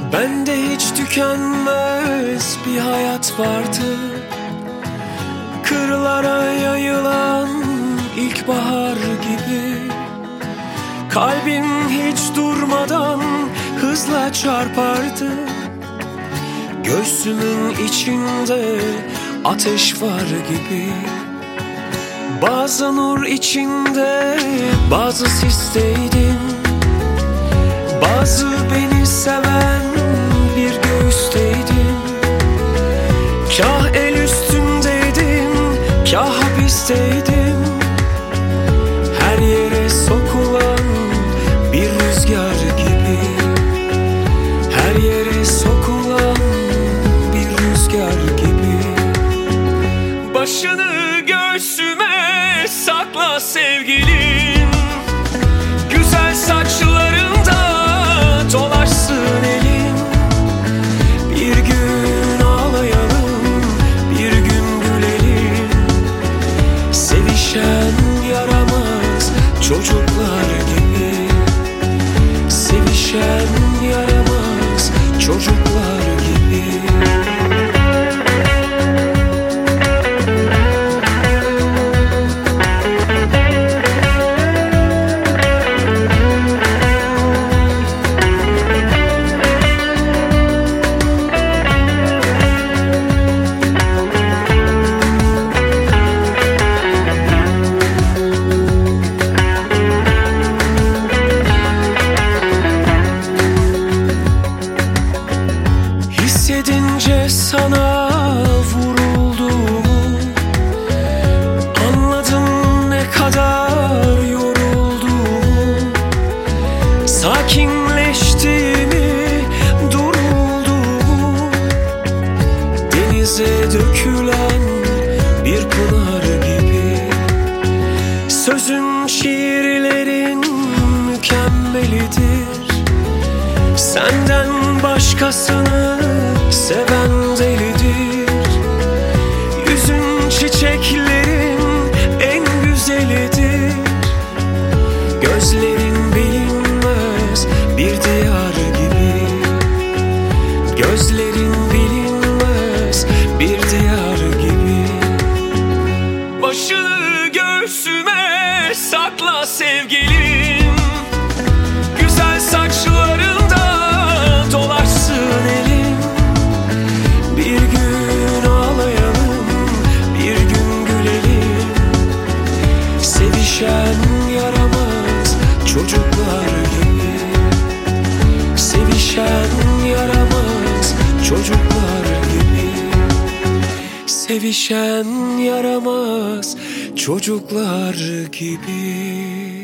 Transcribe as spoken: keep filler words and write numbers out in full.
Bende hiç tükenmez bir hayat vardı, kırlara yayılan ilkbahar gibi. Kalbim hiç durmadan hızla çarpardı, göğsümün içinde ateş var gibi. Bazı nur içinde, bazı sisteydin, bazı beni seven bir göğüsteydin. Kah el üstündeydin, kah hapisteydin. Her yere sokulan bir rüzgar gibi, her yere sokulan bir rüzgar gibi. Başını göğsüme sakla sevgilim, güzel saçlarında dolaşsın elin. Bir gün ağlayalım, bir gün gülelim. Sevişen yaramaz çocuklar gibi, sevişen yaramaz çocuklar gibi. Hissedince sana vurulduğumu anladım, ne kadar yorulduğumu. Sakinleştiğimi, durulduğumu. Denize dökülen bir pınar gibi. Sözün, şiirlerin mükemmelidir. Senden başkasını seven delidir. Yüzün çiçeklerin en güzelidir. Gözlerin bilinmez bir diyar gibi, gözlerin bilinmez bir diyar gibi. Başını göğsüme sakla sevgilim, güzel saçlarında dolaşsın elin. Bir gün ağlayalım, bir gün gülelim. Sevişen yaramaz çocuklar gibi, sevişen yaramaz çocuklar gibi, sevişen yaramaz çocuklar gibi.